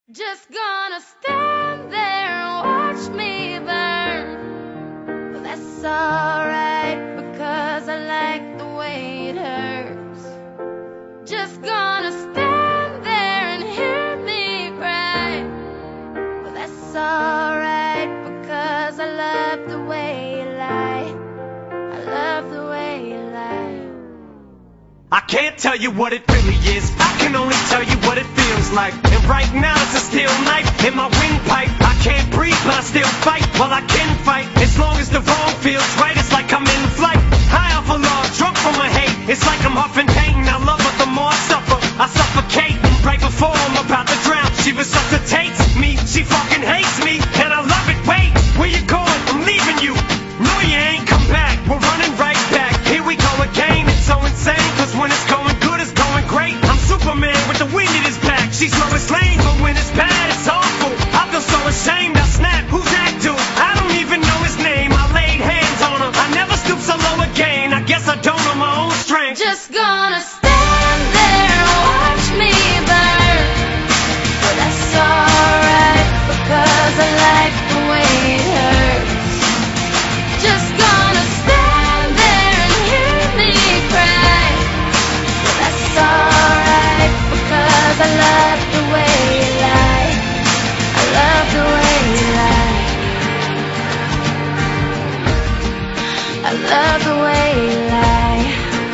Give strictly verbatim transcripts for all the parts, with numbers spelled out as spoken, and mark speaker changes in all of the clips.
Speaker 1: Just gonna stand there and watch me burn. Well, that's alright, because I like the way it hurts. Just gonna stand there and hear me cry. Well, that's alright, because I love the way you lie. I love the way you lie.
Speaker 2: I can't tell you what it really is, I can only tell you what it feels like. And right now it's a steel knife in my windpipe. I can't breathe but I still fight, well I can fight. As long as the wrong feels right, it's like I'm in flight. High off of love, drunk from my hate. It's like I'm huffing pain, I love her the more I suffer. I suffocate, right before I'm about to drown. She resuscitates me, she fucking hates me, and I love it. Wait, where you going? I'm leaving you. No you ain't, come back, we're running right back. Here we go again, it's so insane, cause when it's going good, it's going great. I'm Superman with the wind in his back. She's Lois Lane, but when it's bad, it's awful. I feel so ashamed, I snap, who's that dude? I don't even know his name, I laid hands on him. I never stoop so low again, I guess I don't know my own strength.
Speaker 1: Just gonna stand there and watch me burn. But that's alright, because I like the way it hurts. Just gonna stand there and hear me cry. But that's alright, because I love the way you lie. I love the way you lie. I love the way you lie.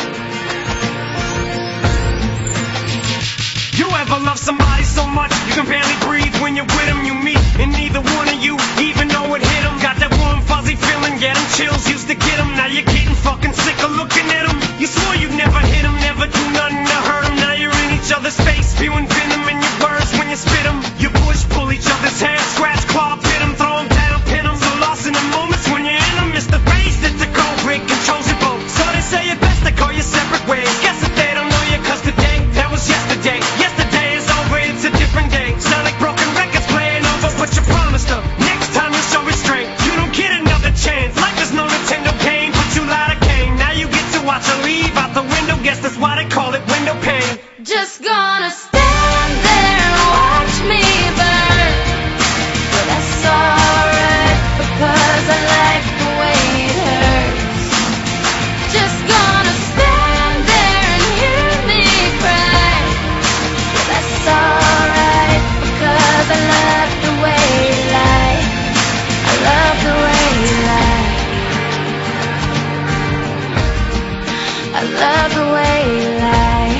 Speaker 2: You ever love somebody so much you can barely breathe when you're with them? You meet, and neither one of you even know it hit them. Got that warm fuzzy feeling, yeah, them chills used to get them. Now you're getting fucking sick of looking at them. You swore you'd never hit them, never do nothing to hurt them. Now you're in each other's face, spewing venom in your words when you spit them. You push, pull each other's hair, scratch, claw, pit them, throw them down, pin them. So lost in the moments when you're in them, it's the race that's the culprit, controls your boat. So they say it best to call you separate ways. Guess that they don't know you, cause today, that was yesterday. Yesterday is over, it's a different day. Sound like broken records playing over, but you promised her next time you'll show restraint. You don't get another chance, life is no Nintendo game, but you lied again. Now you get to watch her leave out the window, guess that's why they call it window pane.
Speaker 1: Just gonna stand there and watch me burn. But that's alright, because I like the way it hurts. Just gonna stand there and hear me cry. But that's alright, because I love the way you lie. I love the way you lie. I love the way you lie.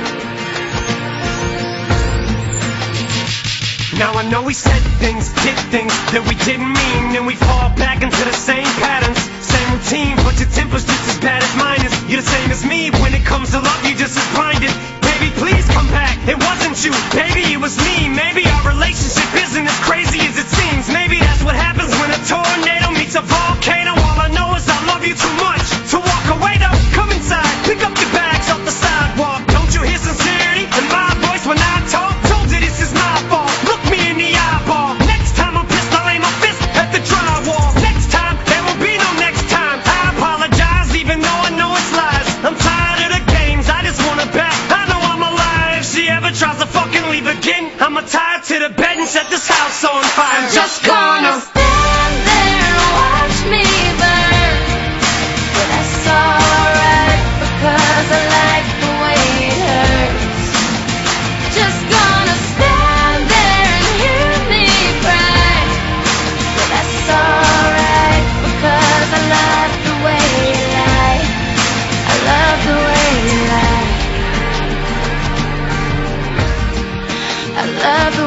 Speaker 2: Now I know we said things, did things that we didn't mean, and we fall back into the same patterns, same routine, but your temper's just as bad as mine is. You're the same as me, when it comes to love, you're just as blinded. Baby, please come back, it wasn't you, baby, it was me. Maybe our relationship isn't as crazy as it seems. Maybe that's what happens when a tornado meets a volcano. All I know is I love you too much to walk away though. Come inside, pick up your bags off the sidewalk. Don't you hear sincerity in my voice when I talk? Told you this is my fault, look me in the eyeball. Next time I'm pissed, I'll aim my fist at the drywall. Next time, there will be no next time. I apologize even though I know it's lies. I'm tired of the games, I just want her back. I know I'm alive. If she ever tries to fucking leave again, I'ma tie her to the bed and set this house on fire. I'm just gonna
Speaker 1: stand there and watch me burn. But that's alright, because I like the way it hurts. Just gonna stand there and hear me cry. But that's alright, because I love the way you lie. I love the way you lie. I love the